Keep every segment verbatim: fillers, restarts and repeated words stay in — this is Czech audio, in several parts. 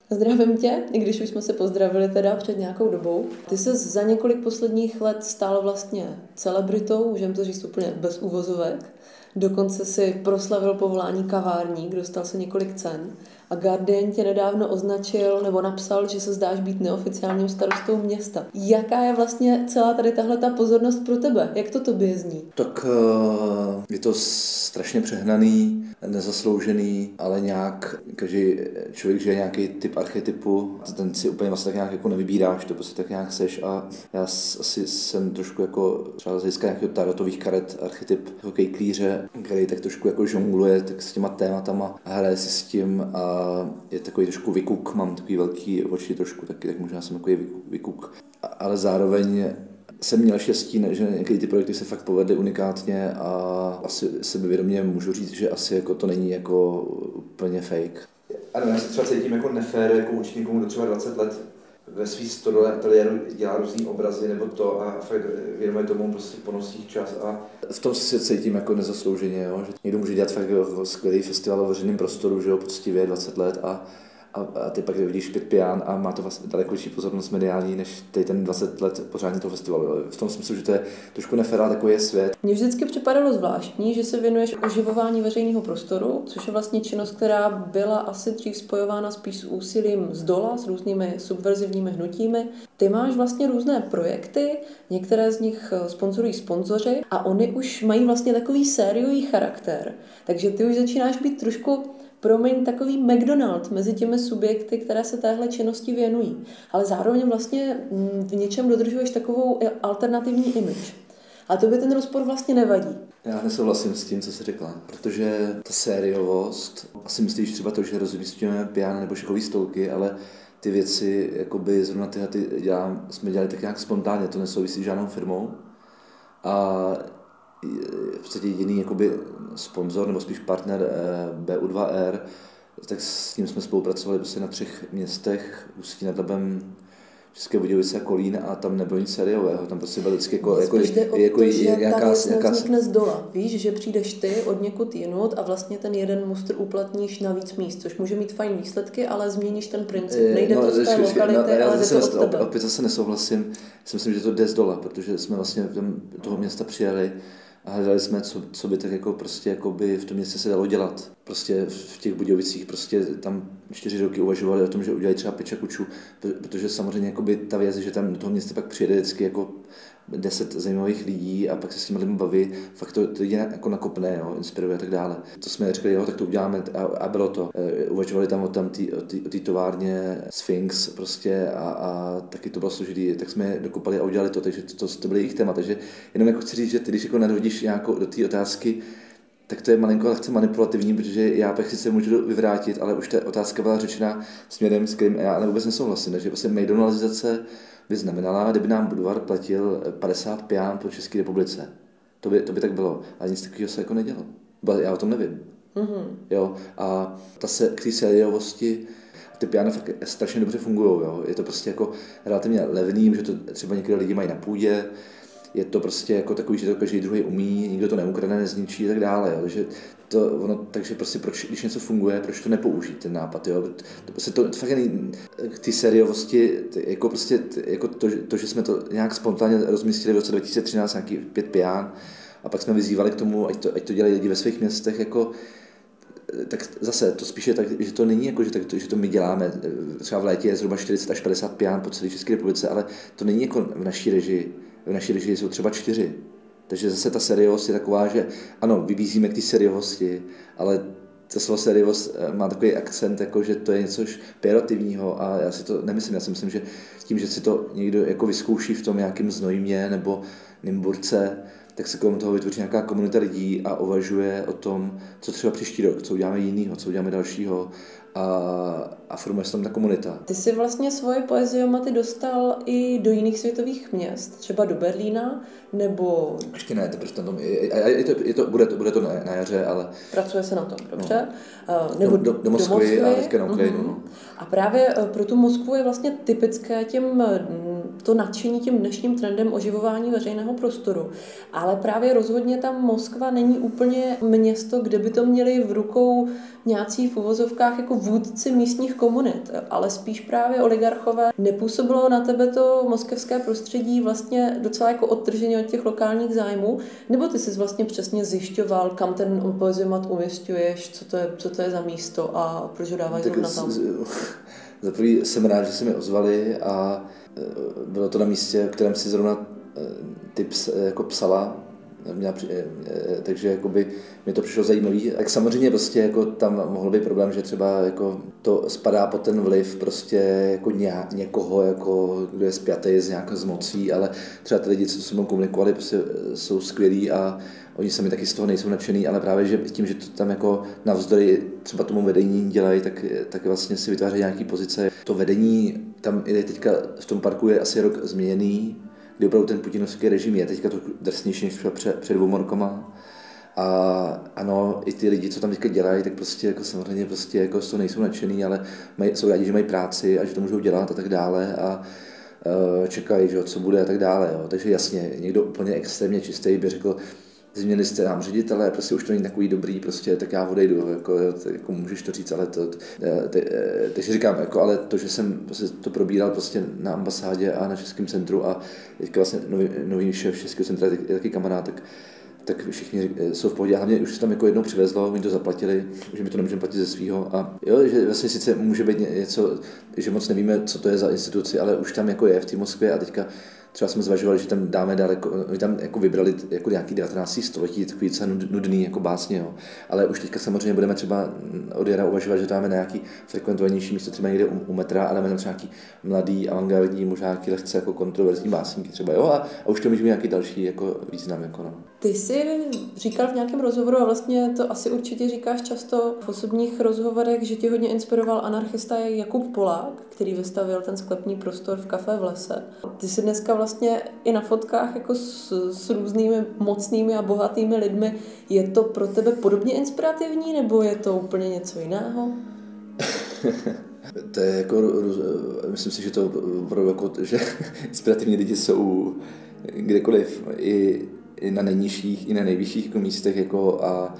Zdravím tě, i když už jsme se pozdravili teda před nějakou dobou. Ty se za několik posledních let stal vlastně celebritou, můžeme to říct úplně bez uvozovek. Dokonce si proslavil povolání kavárník, dostal se několik cen. A Guardian tě nedávno označil nebo napsal, že se zdáš být neoficiálním starostou města. Jaká je vlastně celá tady tahle ta pozornost pro tebe? Jak to tobě zní? Tak je to strašně přehnaný, nezasloužený, ale nějak každý člověk žije nějaký typ archetypu, ten si úplně vlastně tak nějak jako nevybíráš, to prostě tak nějak seš a já asi jsem trošku jako třeba z hlediska nějakého tarotových karet archetyp jako kejklíře, který tak trošku jako žongluje tak s těma tématama a hraje si s tím a je takový trošku vykuk, mám takový velký oči trošku taky, tak možná jsem takový vykuk, ale zároveň jsem měl štěstí, že některé ty projekty se fakt povedly unikátně a asi sebevědomě můžu říct, že asi jako to není jako úplně fake. Ano, já se třeba cítím jako nefér, jako vůči někomu do třeba dvacet let ve svý stodole ateliéru dělá různý obrazy nebo to a fakt věnuje tomu prostě ponosí čas a v tom se cítím jako nezaslouženě, jo? Že někdo může dělat fakt jako skvělý festival v veřejném prostoru, že jo, poctivě dvacet let a A, a ty pak vidíš pět pijan a má to vlastně daleko větší pozornost mediální, než tady ten dvacet let pořádně toho festivalu. V tom smyslu, že to je trošku neférá, takový je svět. Mně vždycky připadalo zvláštní, že se věnuješ oživování veřejného prostoru, což je vlastně činnost, která byla asi dřív spojována spíš s úsilím z dola, s různými subverzivními hnutími. Ty máš vlastně různé projekty, některé z nich sponzorují sponzoři a oni už mají vlastně takový sériový charakter. Takže ty už začínáš být trošku promiň, takový McDonald mezi těmi subjekty, které se téhle činnosti věnují. Ale zároveň vlastně v něčem dodržuješ takovou alternativní image. A to by ten rozpor vlastně nevadí. Já nesouhlasím s tím, co jsi řekla, protože ta sériovost, asi myslíš třeba to, že rozumístujeme piano nebo šachový stolky, ale ty věci, jakoby zrovna tyhle ty dělám, jsme dělali tak nějak spontánně, to nesouvisí s žádnou firmou. A v podstatě jediný jakoby sponzor nebo spíš partner bé U dva R, tak s ním jsme spolupracovali prostě na třech městech, Ústí nad Labem, České Budějovice a Kolín a tam nebylo nic sériového, tam prostě byl vždycky jako, jako, jde o jako to, že nějaká, ta věc nějaká... nevznikne z dola. Víš, že přijdeš ty od někud jinut a vlastně ten jeden mustr uplatníš na víc míst, což může mít fajn výsledky, ale změníš ten princip. Nejde no, to z té lokality, no, ale jde to od tebe. Opět zase nesouhlasím, si myslím, že to jde z dola, protože jsme vlastně do toho města přijeli a hledali jsme, co, co by tak jako prostě jako by v tom městě se dalo dělat. Prostě v těch Budějovicích prostě tam čtyři roky uvažovali o tom, že udělají třeba Peča Kuču, protože samozřejmě jako by ta věc, že tam do toho města pak přijede vždycky jako deset zajímavých lidí a pak se s těmi lidmi baví, fakt to, to lidi jako nakopne, jo, inspiruje a tak dále. To jsme řekli, jo, tak to uděláme a, a bylo to. E, uvažovali tam o tam tý, o té továrně Sphinx prostě a, a taky to bylo složitý, tak jsme je dokopali a udělali to, takže to, to, to byly jejich téma. Takže jenom jako chci říct, že ty, když jako nadhodíš nějakou do té otázky, tak to je malinko lehce manipulativní, protože já pak sice můžu vyvrátit, ale už ta otázka byla řečena směrem, s kterým já vůbec nesouhlasím. Takže prostě McDonaldizace by znamenala, kdyby nám Budvar platil padesát pián po České republice. To by, to by tak bylo. Ale nic takového se jako nedělo. Já o tom nevím. Mm-hmm. Jo? A ta se, k té sériovosti ty piána fakt strašně dobře fungují. Jo? Je to prostě jako relativně levný, že to třeba některé lidi mají na půdě. Je to prostě jako takový, že to každý druhý umí, nikdo to neukradne, nezničí a tak dále. Jo. Takže, to, ono, takže prostě proč, když něco funguje, proč to nepoužít, ten nápad. Jo. To, prostě to, to fakt k té sériovosti, jako prostě, jako to, to, že jsme to nějak spontánně rozmístili v roce dva tisíce třináct, nějaký pět pián, a pak jsme vyzývali k tomu, ať to, ať to dělají lidi ve svých městech, jako, tak zase to spíše tak, že to není jako, že, tak, že to my děláme, třeba v létě je zhruba čtyřicet až padesát pián po celé České republice, ale to není jako v naší režii. V naší režii jsou třeba čtyři. Takže zase ta seriovost je taková, že ano, vybízíme k té seriovosti, ale to slovo seriovost má takový akcent, jako že to je něco pejorativního a já si to nemyslím. Já si myslím, že tím, že si to někdo jako vyzkouší v tom nějakém Znojmě nebo Nymburce, tak se kolem toho vytvoří nějaká komunita lidí a uvažuje o tom, co třeba příští rok, co uděláme jinýho, co uděláme dalšího a, a formuje se tam ta komunita. Ty jsi vlastně svoje poeziomaty dostal i do jiných světových měst, třeba do Berlína, nebo... Ještě ne, teprve tam, je, je to, je to, bude, to, bude to na, na jaře, ale... Pracuje se na tom, dobře. No. Nebo do, do, do, Moskvy, do Moskvy a teďka na Ukrajinu. Mm-hmm. No. A právě pro tu Moskvu je vlastně typické těm to nadšení tím dnešním trendem oživování veřejného prostoru. Ale právě rozhodně tam Moskva není úplně město, kde by to měli v rukou nějací v uvozovkách jako vůdci místních komunit, ale spíš právě oligarchové. Nepůsobilo na tebe to moskevské prostředí vlastně docela jako odtrženě od těch lokálních zájmů? Nebo ty jsi vlastně přesně zjišťoval, kam ten opozimat umisťuješ, co to je, co to je za místo a proč ho dávají zrovna tam? Za prvý jsem rád, že se mi ozvali a bylo to na místě, v kterém si zrovna ty ps, jako psala, měla, takže jakoby mě to přišlo zajímavý. Tak samozřejmě prostě jako tam mohl být problém, že třeba jako to spadá pod ten vliv prostě jako ně, někoho, jako, kdo je spjatý s nějakou z mocí, ale třeba ty lidi, co se mnou komunikovali, prostě jsou skvělí a oni sami taky z toho nejsou nadšený, ale právě že tím, že to tam jako navzdory třeba tomu vedení dělají, tak, tak vlastně si vytvářejí nějaký pozice. To vedení tam je teďka v tom parku je asi rok změněný, kdy opravdu ten putinovský režim je teďka to drsnější než před, před dvouma rokama. A ano, i ty lidi, co tam teďka dělají, tak prostě jako samozřejmě prostě jako z toho nejsou nadšený, ale mají, jsou rádi, že mají práci a že to můžou dělat a tak dále a uh, čekají, že, co bude a tak dále. Jo. Takže jasně, někdo úplně extrémně čistý by řekl, změnili jste nám ředitele, prostě už to není takový dobrý, prostě tak já odejdu, jako, jako můžeš to říct, ale to, takže říkám, jako, ale to, že jsem prostě to probíral prostě na ambasádě a na Českém centru a teďka vlastně nový, nový šéf Českého centra je taky kamarád, tak, tak všichni jsou v pohodě, hlavně už se tam jako jednou přivezlo, oni to zaplatili, že my to nemůžeme platit ze svýho a jo, že vlastně sice může být něco, že moc nevíme, co to je za instituci, ale už tam jako je v té Moskvě a teďka třeba jsme zvažovali, že tam dáme daleko, my tam jako vybrali jako nějaký devatenáctého století, takový docela nudný jako básně, jo. Ale už teďka samozřejmě budeme třeba od jara uvažovat, že dáme na nějaký frekventovanější místo, třeba někde u, u metra, ale máme tam třeba nějaký mladý, avantgardní, možná nějaký lehce jako kontroverzní básníky třeba, jo, a, a už to může mít nějaký další jako význam, jako no. Ty jsi říkal v nějakém rozhovoru, a vlastně to asi určitě říkáš často v osobních rozhovorech, že tě hodně inspiroval anarchista Jakub Polák, který vystavil ten sklepní prostor v Café v lese. Ty jsi dneska vlastně i na fotkách jako s, s různými mocnými a bohatými lidmi. Je to pro tebe podobně inspirativní, nebo je to úplně něco jiného? To je jako, myslím si, že to opravdu jako, že inspirativní lidi jsou kdekoliv, i, i na nejnižších, i na nejvyšších jako místech, jako a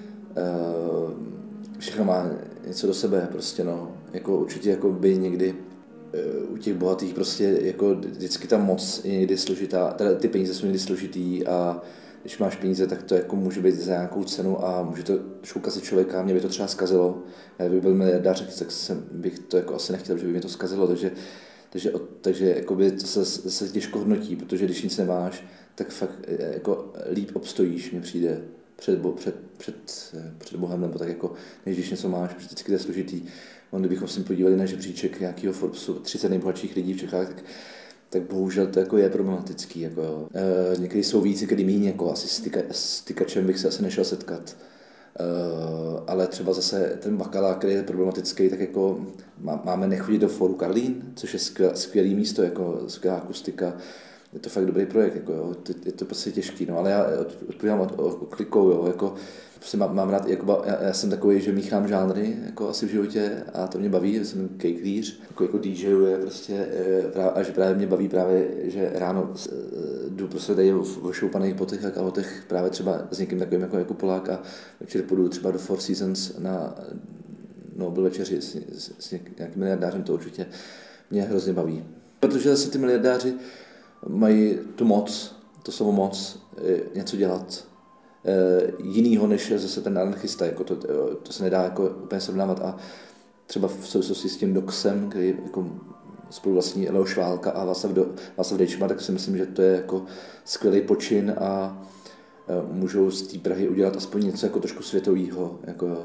uh, všechno má něco do sebe, prostě no, jako určitě jako by někdy u těch bohatých prostě jako vždycky ta moc je někdy složitá, teda ty peníze jsou někdy složitý a když máš peníze, tak to jako může být za nějakou cenu a může to šoukazit člověka, mě by to třeba zkazilo. Já kdybych byl miliardář, tak jsem, bych to jako asi nechtěl, že by mě to zkazilo, takže, takže, takže jakoby to se, se těžko hodnotí, protože když nic nemáš, tak fakt jako líp obstojíš, mně přijde před, bo, před, před, před Bohem, nebo tak jako, než když něco máš, vždycky to je složitý. On, kdybychom si podívali na žebříček nějakého Forbesu třicet nejbohatších lidí v Čechách, tak, tak bohužel to jako je problematický. Jako jo. E, někdy jsou víc, někdy míň, jako asi s, tyka, s tykačem bych se asi nešel setkat. E, ale třeba zase ten Bakala, který je problematický, tak jako má, máme nechodit do Fóru Karlín, což je skvěl, skvělý místo, jako skvělá akustika. Je to fakt dobrý projekt, jako jo. Je to prostě těžký, no, ale já odpovídám od, od, od klikou, jo, jako Mám, mám rád, jako, já, já jsem takový, že míchám žánry jako asi v životě a to mě baví, jsem kejklíř, jako, jako DJuje prostě a že právě mě baví právě, že ráno jdu prostě tady v ošoupaných botech a kalhotech právě třeba s někým takovým jako, jako Polák a večer půjdu třeba do Four Seasons na Nobel večeři s, s, s nějakým miliardářem, to určitě mě hrozně baví. Protože zase ty miliardáři mají tu moc, to slovo moc, něco dělat. Jinýho, než je zase ten anarchista, jako to, to se nedá jako úplně srovnávat a třeba v souvislosti s tím Doxem, který jako spoluvlastní Leoš Válka a Václav, Do, Václav Dejčma, tak si myslím, že to je jako skvělý počin a můžou z té Prahy udělat aspoň něco jako trošku světového. Jako,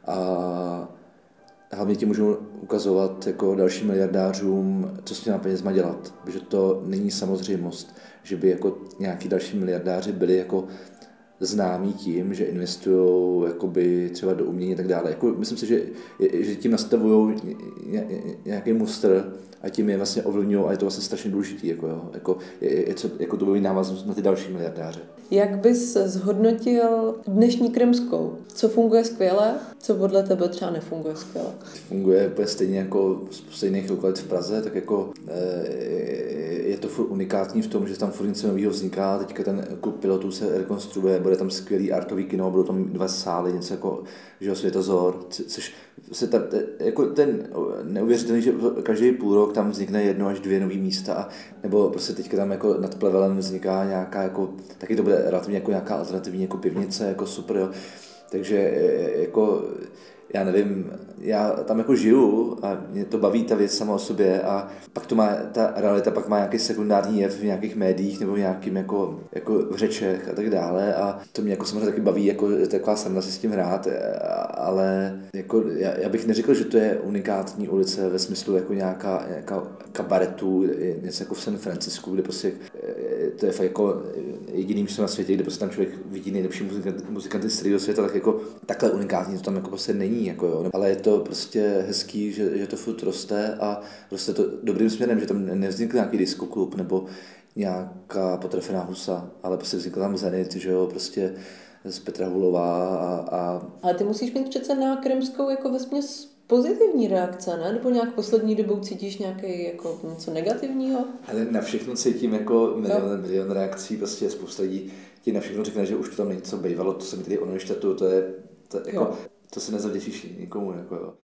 a hlavně ti můžou ukazovat jako dalším miliardářům, co s těma penězma dělat, protože to není samozřejmost, že by jako nějaký další miliardáři byli jako známí tím, že investují jakoby třeba do umění a tak dále. Jako, myslím si, že, že tím nastavují nějaký mustr a tím je vlastně ovlivňují a je to vlastně strašně důležitý. Jako, jo. Jako, je, je, jako to bude návaznost na ty další miliardáře. Jak bys zhodnotil dnešní Krymskou? Co funguje skvěle, co podle tebe třeba nefunguje skvěle? Funguje úplně stejně jako z stejných lokalit v Praze, tak jako je to furt unikátní v tom, že tam furt něco nového vzniká, teďka ten klub pilotů se rekonstruuje, bude tam skvělý artový kino, budou tam dva sály, něco jako že Světozor, což se ta, jako ten neuvěřitelný, že každý půl rok tam vznikne jedno až dvě nový místa, a, nebo prostě teďka tam jako nad Plevelem vzniká nějaká, jako, taky to bude relativně jako nějaká alternativní jako pivnice, jako super, jo. Takže jako já nevím, já tam jako žiju a mě to baví ta věc sama o sobě, a pak to má, ta realita pak má nějaký sekundární jev v nějakých médiích nebo v nějakým jako, jako v řečech a tak dále, a to mě jako samozřejmě taky baví, jako taková sranda si s tím hrát, ale jako já, já bych neřekl, že to je unikátní ulice ve smyslu jako nějaká, nějaká kabaretu, něco jako v San Francisku, kde prostě to je fakt jako jediný místo na světě, kde prostě tam člověk vidí nejlepší muzikanty, muzikanty z celého světa, tak jako takhle unikátní to tam jako prostě není. Jako jo. Ale je to prostě hezký, že, že to furt roste, a roste to dobrým směrem, že tam nevznikl nějaký diskoklub nebo nějaká potrefená husa, ale prostě vznikl tam Zenit, že jo, prostě z Petra Hulová a, a... Ale ty musíš mít přece na Krymskou jako vesměs pozitivní reakce, ne? Nebo nějak poslední dobou cítíš nějaký jako něco negativního? Ale na všechno cítím jako milion, no. milion reakcí, prostě spousta lidí ti na všechno řekne, že už to tam něco bývalo, to se mi tady ono ještě to, to je to, jako, to se nezavděčíš nikomu, jako jo.